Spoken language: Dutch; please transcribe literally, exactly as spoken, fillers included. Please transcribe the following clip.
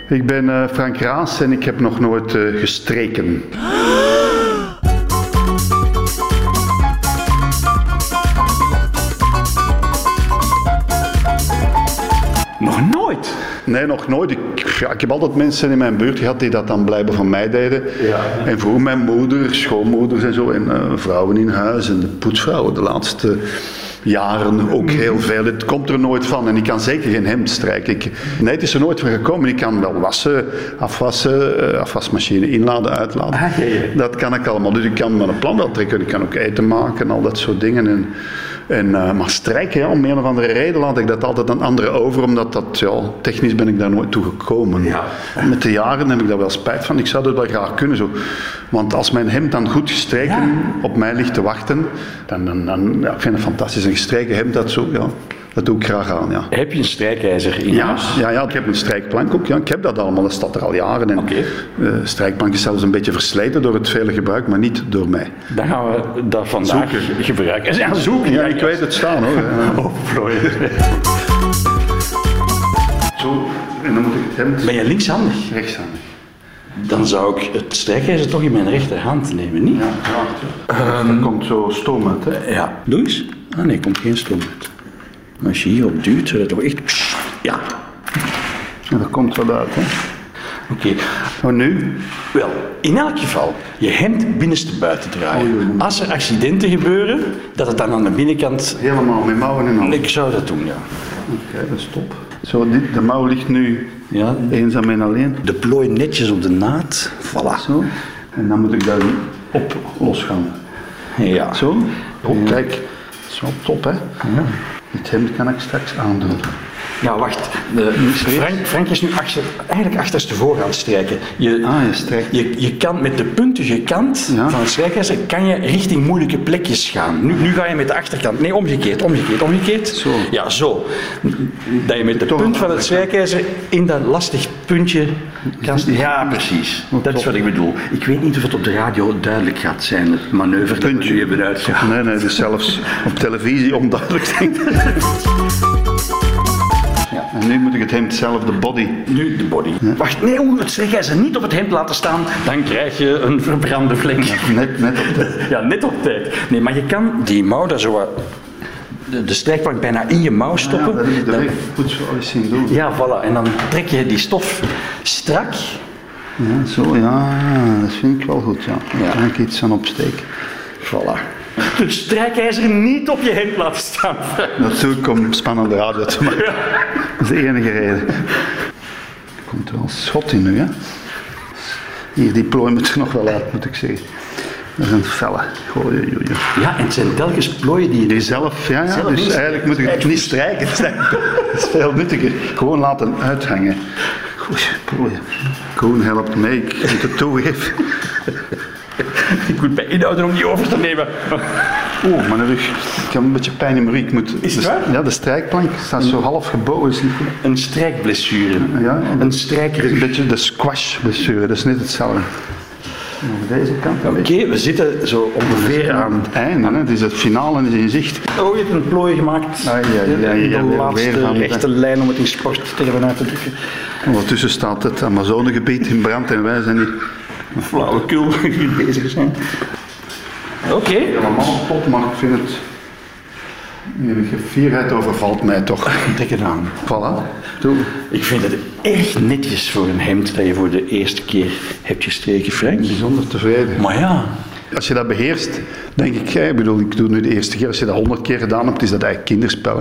Ik ben uh, Frank Raas en ik heb nog nooit uh, gestreken. Nog nooit? Nee, nog nooit. Ik, ja, ik heb altijd mensen in mijn buurt gehad die dat dan blijkbaar van mij deden. Ja. En vroeger mijn moeder, schoonmoeders en zo, en uh, vrouwen in huis en de poetsvrouwen de laatste jaren ook heel veel. Het komt er nooit van en ik kan zeker geen hemd strijken. Ik, nee, het is er nooit van gekomen. Ik kan wel wassen, afwassen, uh, afwasmachine inladen, uitladen. Ah, ja, ja. Dat kan ik allemaal. Dus ik kan mijn plan wel trekken. Ik kan ook eten maken en al dat soort dingen. En, en, uh, maar strijken, ja, om een of andere reden laat ik dat altijd aan anderen over, omdat dat, ja, technisch ben ik daar nooit toe gekomen. Ja. Met de jaren heb ik daar wel spijt van. Ik zou dat wel graag kunnen. Zo. Want als mijn hemd dan goed gestreken ja. op mij ligt te wachten, dan, dan, dan ja, ik vind het fantastisch. Een gestreken hemd, dat, zo, ja, dat doe ik graag aan. Ja. Heb je een strijkijzer in ja, huis? Ja, ja, ik heb een strijkplank ook. Ja. Ik heb dat allemaal, dat staat er al jaren. En okay. uh, strijkplank is zelfs een beetje versleten door het vele gebruik, maar niet door mij. Dan gaan we dat vandaag zoeken. gebruiken. Ja, zoeken. Ja, ik weet het staan hoor. Overvlooien. Zo, en dan moet ik het hemd... Ben je linkshandig? Rechtshandig. Dan zou ik het strijkijzer toch in mijn rechterhand nemen, niet? Ja, graag. Um, er komt zo stoom uit, hè? Ja. Doe eens. Ah nee, er komt geen stoom uit. Maar als je hierop duwt, zou dat toch echt... Ja. Ja, dat komt wel uit, hè? Oké. Okay. Maar nu? Wel, in elk geval, je hemd binnenste buiten draaien. Oh, als er accidenten gebeuren, dat het dan aan de binnenkant... Helemaal met mouwen en al. Ik zou dat doen, ja. Oké, okay, dat is top. Zo, dit, de mouw ligt nu ja. eenzaam en alleen. De plooi netjes op de naad. Voilà. Zo. En dan moet ik daar op losgaan. Ja. Zo. Oh, ja. Kijk, dat is wel top, hè? Ja. Het hemd kan ik straks aandoen. Ja, wacht. De, Frank, Frank is nu achter, eigenlijk achterstevoren aan het strijken. Je, ah, je strijkt. Je, je kan met de puntige kant ja. van het strijkijzer kan je richting moeilijke plekjes gaan. Nu, nu ga je met de achterkant. Nee, omgekeerd, omgekeerd, omgekeerd. Zo. Ja, zo. Dat je met de punt van het strijkijzer in dat lastig puntje kan... Ja, precies. Dat is wat ik bedoel. Ik weet niet of het op de radio duidelijk gaat zijn, het manoeuvre dat we nu hebben uitgehaald. Nee, nee, het is zelfs op televisie onduidelijk, denk ik. Ja, en nu moet ik het hemd zelf, de body. Nu de body. Ja. Wacht, nee, hoe het strijkijzer niet op het hemd laten staan, dan krijg je een verbrande vlek. Ja, net, net op tijd. Ja, net op tijd. Nee, maar je kan die mouw daar zo wat, de, de strijkplank bijna in je mouw stoppen. Ja, dat is de weg. Goed zo alles zien doen. Ja, voilà. En dan trek je die stof strak. Ja, zo, ja, dat vind ik wel goed, ja. Daar ja. kan ik iets aan opsteken. Voilà. Het strijkijzer niet op je hemd laten staan. Dat doe ik om spannende radio te maken. Ja. Dat is de enige reden. Er komt er wel schot in nu, hè. Hier, die plooi moet er nog wel uit, moet ik zeggen. Dat zijn felle. Gooi, gooi, gooi. Ja, en het zijn telkens plooien die je... Die zelf, ja, ja. Zelf dus eigenlijk moet ik het niet strijken. Dat is veel nuttiger. Gewoon laten uithangen. Goeie plooien. Koen helpt mee, ik moet het toegeven. Ik moet mij inhouden om die over te nemen. Oeh, mijn rug. Ik heb een beetje pijn in mijn rug. Ik moet, is het de, waar? Ja, de strijkplank staat zo half gebogen. Is niet goed. Een strijkblessure. Ja, een strijkrug. Een beetje de squashblessure, dat is niet hetzelfde. Aan deze kant. Oké, okay, we zitten zo ongeveer aan het einde. Hè? Het is het finale is in zicht. Oh, je hebt een plooi gemaakt. Ah, ja, ja, ja, ja, de laatste weer rechte lijn om het in sporttermen uit te drukken. Ondertussen staat het Amazonegebied in brand en wij zijn hier flauwekul bezig zijn. Oké. Okay. Helemaal top, maar ik vind het... De fierheid overvalt mij toch. Trek het aan. Voilà. Doe. Ik vind het echt netjes voor een hemd dat je voor de eerste keer hebt gestreken, Frank. Bijzonder tevreden. Maar ja. Als je dat beheerst, denk ik, ik bedoel, ik doe het nu de eerste keer. Als je dat honderd keer gedaan hebt, is dat eigenlijk kinderspel.